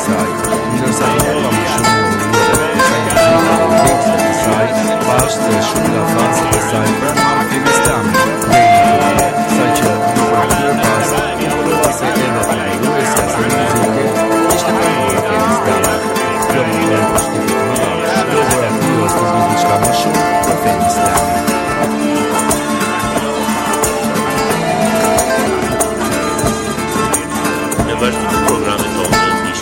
saj. Aniversariova më shumë në ujë, sa i gjithë dhe tekstet e saj, bashkë dhe shumë nga fansat e saj pranë shërbim islamit, sa që në përkyer pas se edhe themeluesja së muzike ishte pranuar fenë islamit. Kjo më bën përshtypje të madhe, shprovora kryes të di diçka më shumë për fenë islamit. Në vazhdim të programit tonë,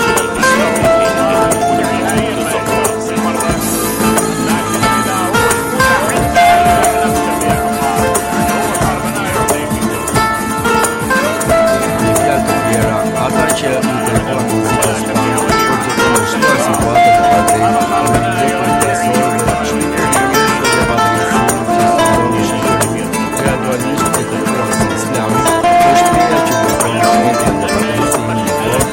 ata që nuk kërkojnë muzikës punk për të përshtuar situatën e padrejtë, organizim kujtesor dhe shpikërimin dhe padrejtësinë që studionin shërbim gradualisht e kulturës së islamit, është shpreha që kërkon shërbim dhe padrejtësinë në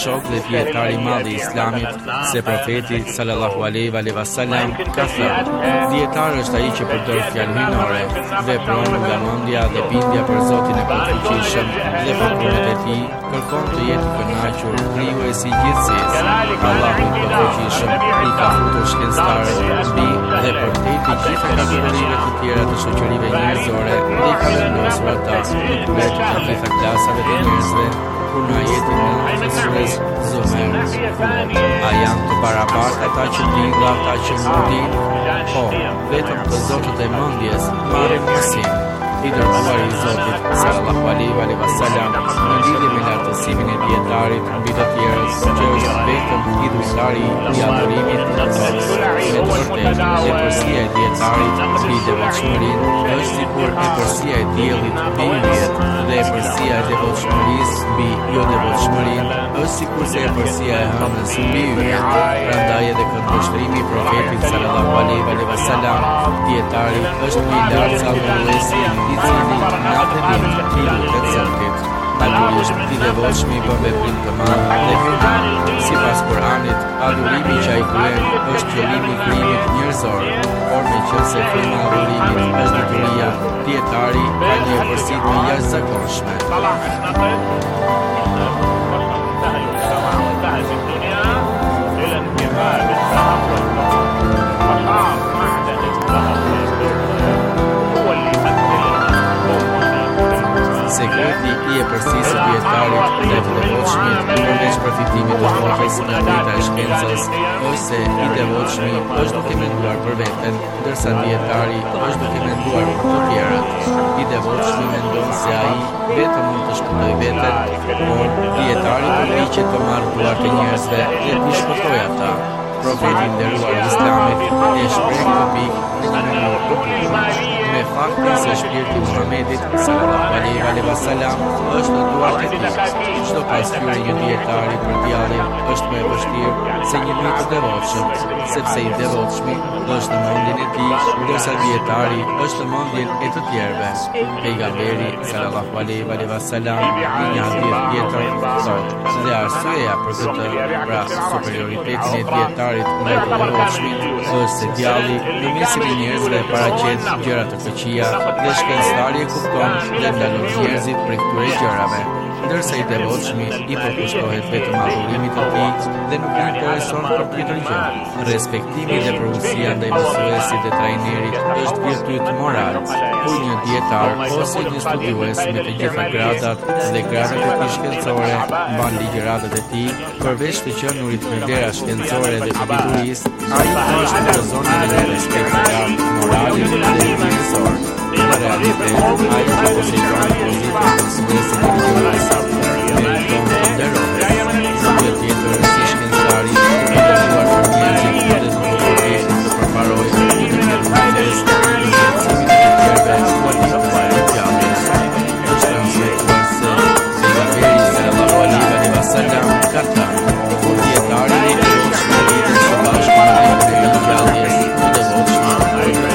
shok dhe dietar i madh i Islamit se profeti sallallahu alaihi wasallam ka thënë: dietar është ai që përdor fjalë hyjnore, vepron nga mendja dhe bindja për Zotin e Plotfuqishëm dhe për punët e tij, kërkon të jetë i kënaqur, krijuesi i gjithësisë. Allahu i Plotfuqishëm i ka futur shkencëtarët mbi dhe përtej të gjitha kategorive të tjera të shoqërive njerëzore dhe i ka vendosur ata në kulet të gjitha klasave të njerëzve, kur në ajetin 9 të surës Zumer, a janë të barabartë ata që din dhe ata që nuk din? Po, vetëm të zotët e mendjes marrin mësim. I dërguari i Zotit sallallahu alaihi wasallam në lidhje me lartësimin e dietarit mbi të tjerët, që është vetëm idhujtari i adhurimit të Zotit. Me të vërtetë, epërsia e dietarit mbi devotshmërinë është sikur epërsia e diellit mbi yjet, dhe epërsia e devotshmërisë mbi jo devotshmërinë është sikur se epërsia e hënës mbi yjet. Prandaj edhe këndvështrimi i profetit sallallahu alaihi wasallam, dietari është më i lartë se adhuruesi i cili natë ditë i lutet Zotit. Adhurimi i devotshëm bën veprim të madh dhe hyjnë. Sipas Kuranit, adhurimi që ai kryen është qëllimi i krijimit njerëzor, por meqense fryma e adhurimit është detyria, dietari ka një epërsi të jashtëzakonshme. Sekreti i epërsisë dietarit dhe të devotshmit përveç përfitimit të botës nga drita e shkencës, është se i devotshmi është duke menduar për veten, ndërsa dietari është duke menduar për të tjerët. I devotshmi mendon se ai vetëm mund të shpëtojë veten, por dietari përpiqet të marrë duart e njerëzve dhe të shpëtojë ata. Profeti nderuar i Islamit e shpreh këtë pikë në një mënyrë të bukur, me faktin se shpirti i Muhamedit sallallahu alaihi wasallam është në duart e tij. Çdo pasqyrë një dietari për djallin është më e vështirë se një mik i devotshëm, sepse i devotshmi është në mendjen e tij, ndërsa dietari është në mendjen e të tjerëve. Pejgamberi sallallahu alaihi wasallam në një hadith tjetër thotë: dhe arsyeja për këtë, pra superioriteti i dietarit ndaj të devotshmit, është se djalli në mesin e njerëzve paraqet gjëra të këqija dhe shkencëtari e kupton dhe ndalon njerëzit prej këtyre gjërave, ndërsa i devotshmi i përkushtohet vetëm adhurimit të tij dhe nuk i intereson për tjetër gjë. Respektimi dhe porosia ndaj mësuesit dhe trajnerit është virtyt moral. Kur një dietar ose një studiues me të gjitha gradat dhe gradat e tij shkencore mban ligjëratat e tij, përveç të qenurit me vlera shkencore dhe të diturisë, ai është në zonën e respektit moralit dhe njerëzor. Në realitet, ai që posedon pozitën e mësuesit religjioz meriton të nderohet. Zotëri tjetër si shkencëtari i dërguar për njerëzit dhe të përpiqet të përmbarojë të gjithë mësuesit në leximin e tjerëve kualitative të gjalljes. Është transmetuar se pejgamberi sallallahu alaihi wasallam ka thënë: kur dietari i devotshmit së bashku me veprimet e gjalljes të devotshmit,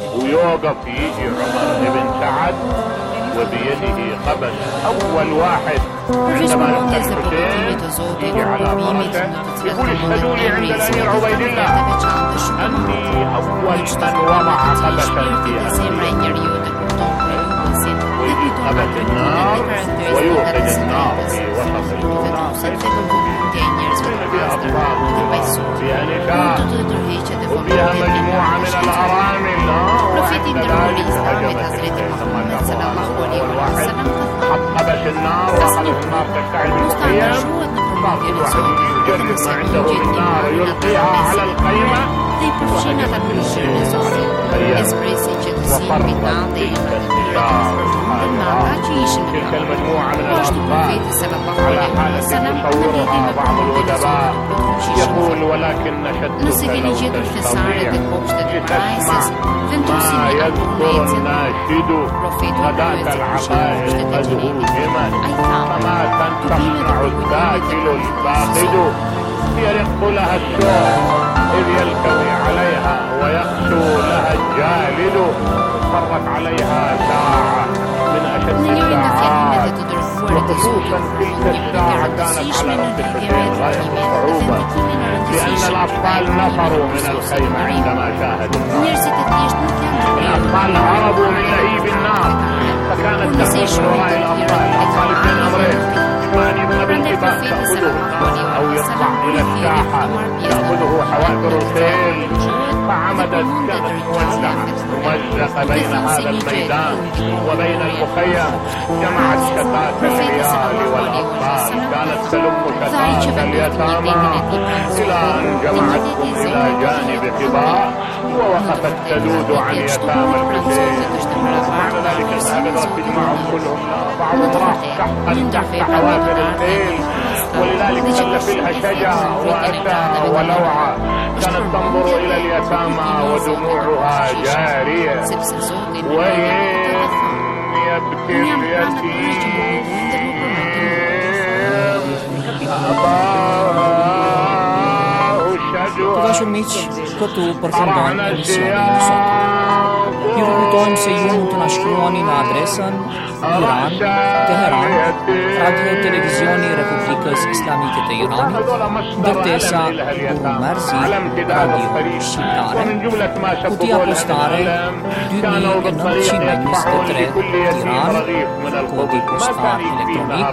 ويوقف يجي عمر بن سعد وبيده قبس. أول واحد عندما يقتل الحسين يجي على فرسه يقول اشهدوا لي عند الأمير عبيد الله أني أول من وضع قبسا في أنفي، ويجي قبس النار ويوقد النار في وسط النار، فيها أطفال فيها نساء وفيها مجموعة من الأرامل. وعند ذلك هجمت الواحد حط قبس النار وأخذت النار تشتعل بالمخيم، صار كل واحد يجرب ما عنده من نار يلقيها على الخيمة وهجمت تلك المجموعة من الأطفال على حالة يصورها بعض الأدباء يقول ولكن شدك لو تستطيع لتسمع ما يذكر الناشد غداة العقائد قد هوجمت، فما تصنع الذاكر الفاقد يرق لها الشوق إذ يلتوي عليها ويخشو لها الجالد، مرت عليها ساعة من أشد الساعات، وخصوصا تلك الساعة كانت على رب الحسين غاية الصعوبة، لأن الأطفال نفروا من الخيمة عندما شاهدوا النار. الأطفال هربوا من لهيب النار، فكانت تخرج وراء الأطفال بين أمرين: إما أن يذهب الإباء تأخذه النار أو يطلع إلى الساحة تأخذه حوافر الخيل. فعمدت كانت ممزقة بين هذا الميدان وبين المخيم، جمعت شتات العيال والأطفال، كانت تلم شتات اليتامى إلى أن جمعتهم إلى جانب قباء ووقفت تذود عن يتامى الحسين. بعد ذلك ذهبت تجمعهم كلهم، بعضهم راح تحت حوافر الخيل، ولذلك كلف لها شجع وأسى ولوعة، كانت تنظر إلى اليتامى ودموعها جارية. وإن يبكي اليتيم Dragi amici, като përfundon emisionin e sotme. Ju kujtojmë se ju mund të na shkruani në adresën Iran, Teheran, Radio Televizioni Republikës Islamike të Iranit, ndërtesa Urmerzi, Radio Shqiptare, kutia postare 2923 Iran, kodi postar elektronik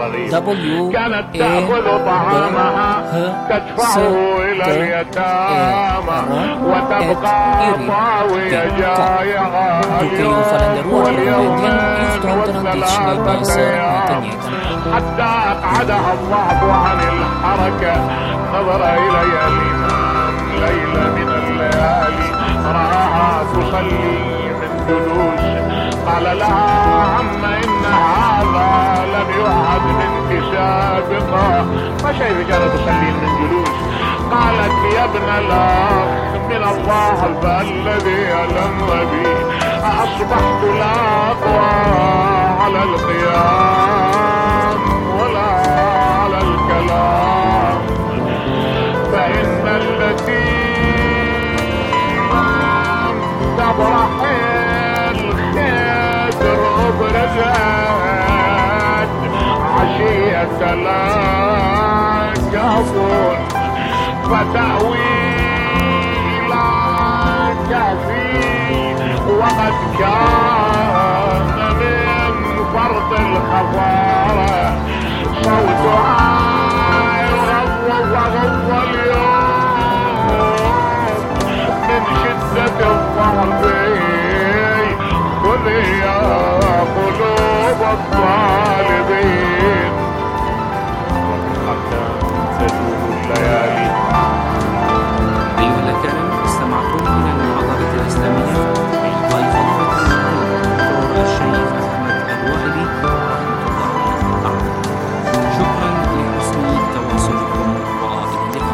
duke ju falenderuar për vëmendjen, ju ftojmë të nëndiqni nesër në të njëjtën. حتى أقعدها الضعف عن الحركة. نظر إلي الإمام ليلة من الليالي رآها تصلي من جلوس، قال لها عم إن هذا لم يعهد منك سابقا. فشيء كانت تصلي من جلوس؟ قالت يا ابن الأخ من الله الذي ألم بي أصبحت لا أقوى على القيام ولا على الكلام، فإن التي لم تبرح الخدر أبرزت عشية لا كفر فتأوي إلى كهفي، وقد كان من فرط الخفارة صوتها يغض اليوم من شدة الضرب. خذي يا قلوب الطالبين حتى تدور الليالي. أيها الأكارم، استمعتم إلى المحاضرة الإسلامية ضيفا الدكتور الشيخ أحمد الوائلي رحمة الله تعالى. شكرا لحسن تواصلكم وإلى اللقاء.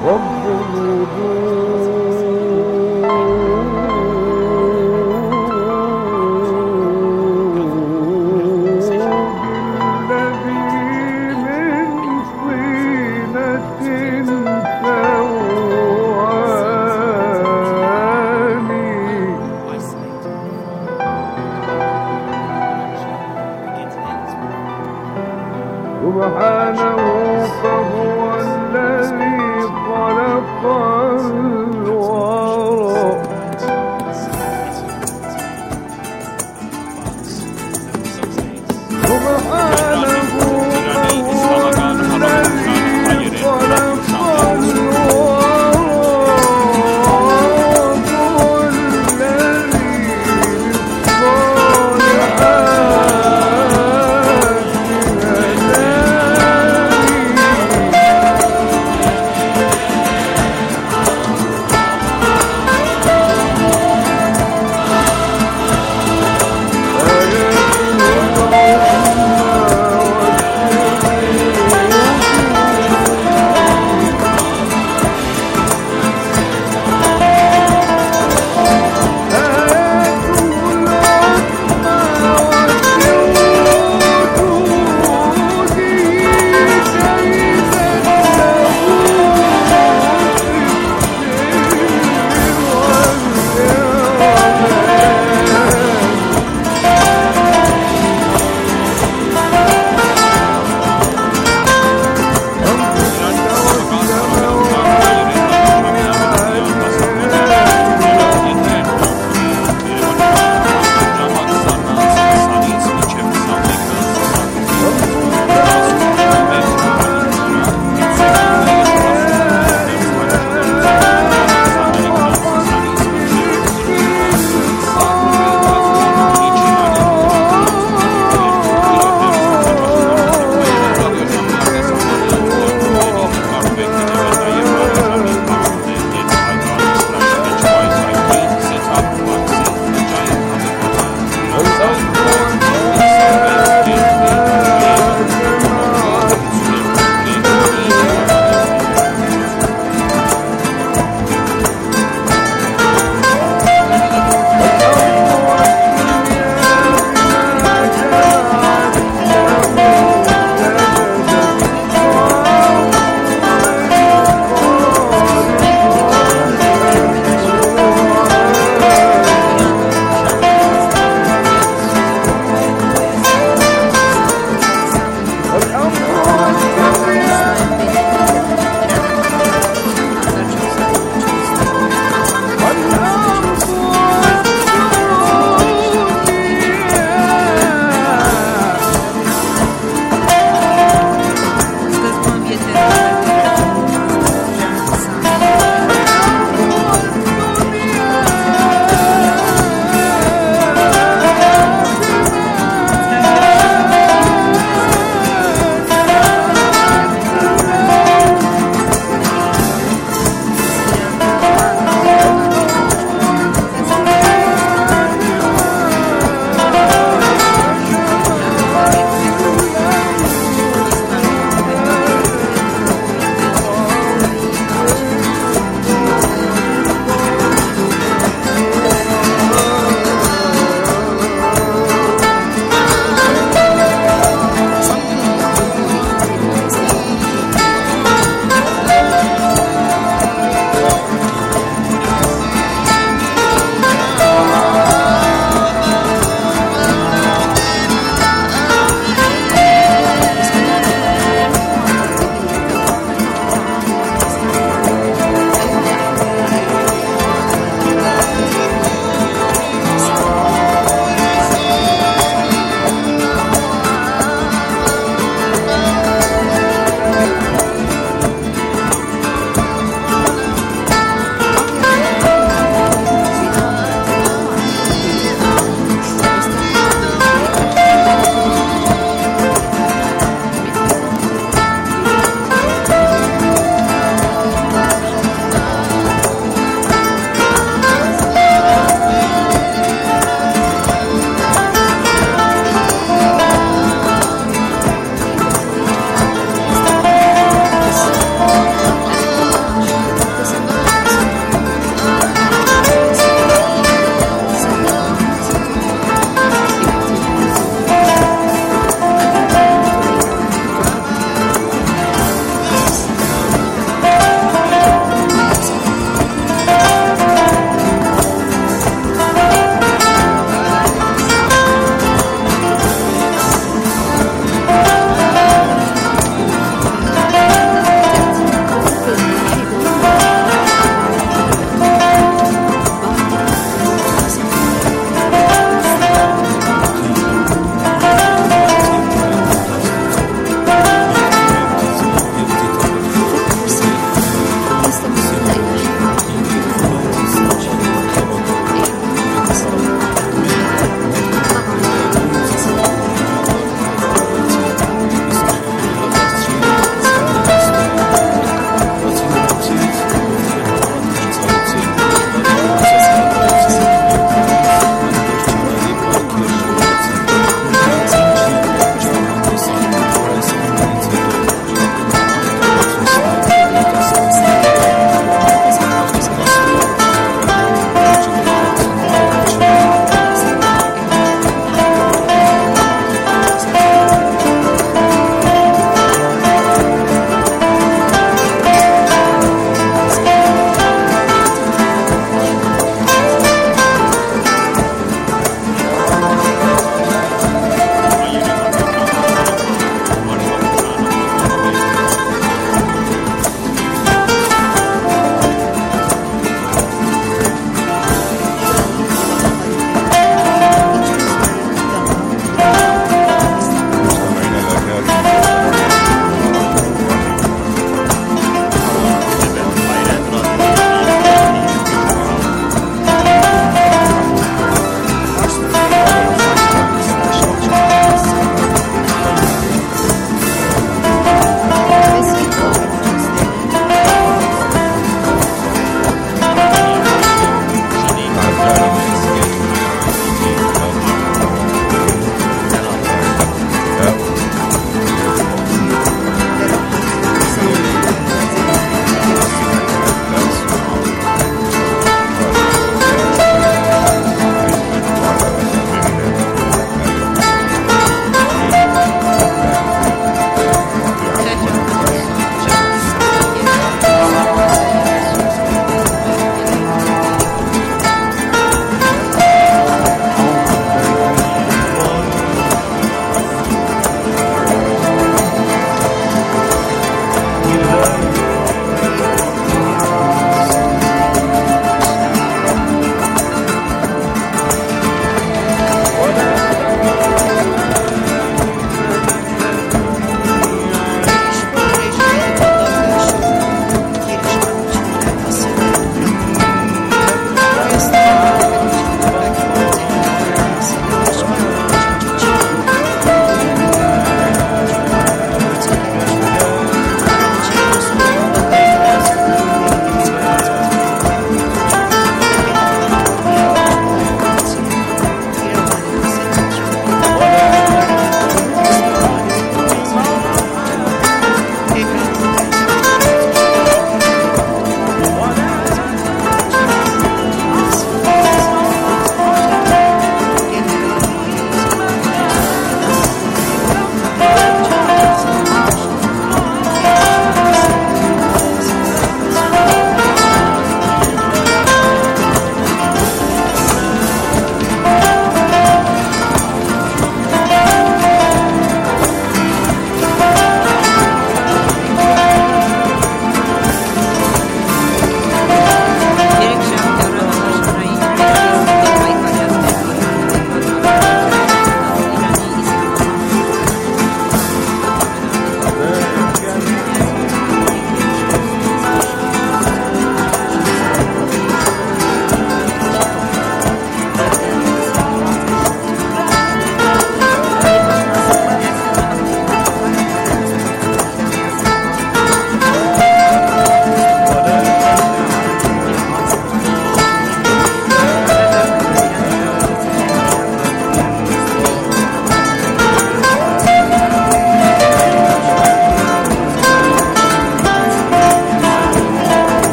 رب الوجود